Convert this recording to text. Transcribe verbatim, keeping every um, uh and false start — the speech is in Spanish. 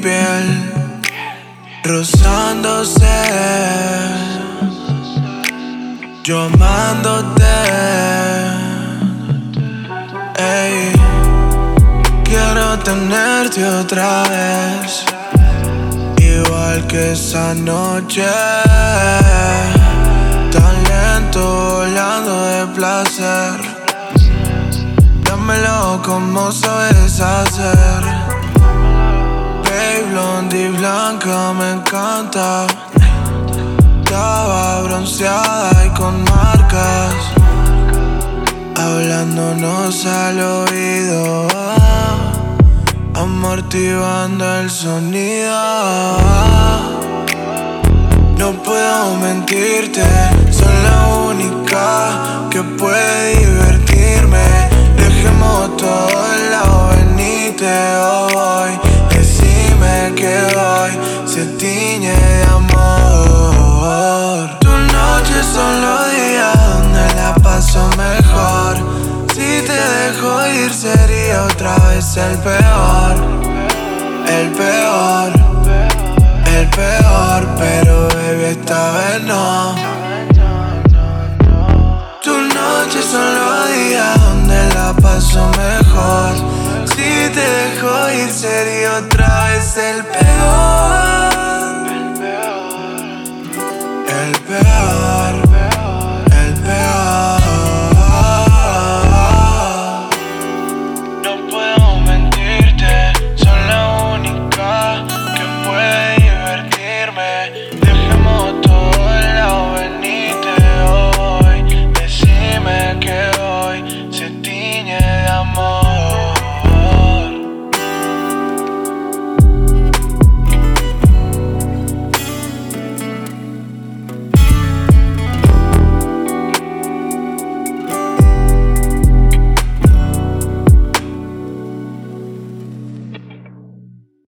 piel rozándose, yo amándote. Ey, quiero tenerte otra vez, igual que esa noche, tan lento, volando de placer. Dámelo como sabes hacer. Baby, blondie blanca me encanta. Estaba bronceada y con marcas, hablándonos al oído, amortiguando el sonido. No puedo mentirte, soy la única que puede divertirme. Dejemos todo el lado, venite hoy. Decime que hoy se tiñe de amor. Tus noches son los días donde la paso mejor. Si te dejo ir sería otra vez el peor, el peor, el peor, pero baby esta vez no. Tus noches son los días donde la paso mejor. Si te dejo ir sería otra vez el peor.